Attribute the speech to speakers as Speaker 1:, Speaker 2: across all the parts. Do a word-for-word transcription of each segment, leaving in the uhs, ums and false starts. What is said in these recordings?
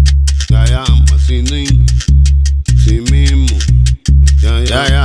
Speaker 1: Ya, ya, así ni, sí mismo. Ya, ya, ya.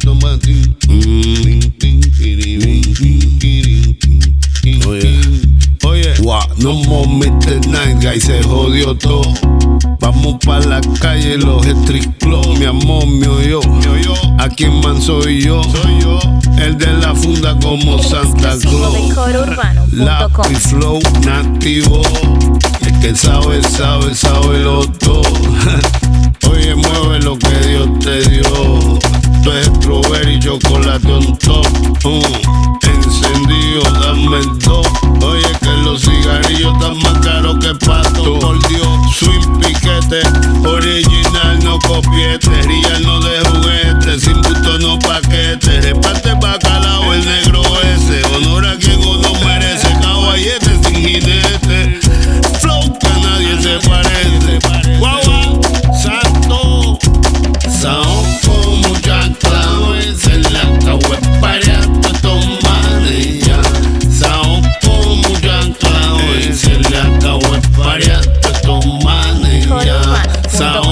Speaker 1: Oye, oye, wow, no more mister Nice Guy, se jodió todo. Vamos pa' la calle, los street club. Mi amor, me oyó. ¿A quién man soy yo? Soy yo. El de la funda como Santa Claus. Lápiz flow nativo. El que sabe, sabe, sabe lo todo. Oye, mueve lo que Dios te dio. Esto es strawberry, chocolate on top. Uh, encendido, dame el dos. Oye, que los cigarrillos están más caros que pato. Por Dios, swing piquete, original, no copiete. Real no de juguete, sin busto no paquete. Reparte bacalao el negro ese. Honor a quien uno merece. Caballete sin jinete. Flow que a nadie se parece. Guau, guau, santo. Sound con mucha claves. En la cahué pareata tomane ya. Sound con mucha claves. En la cahué pareata tomane ya. Sound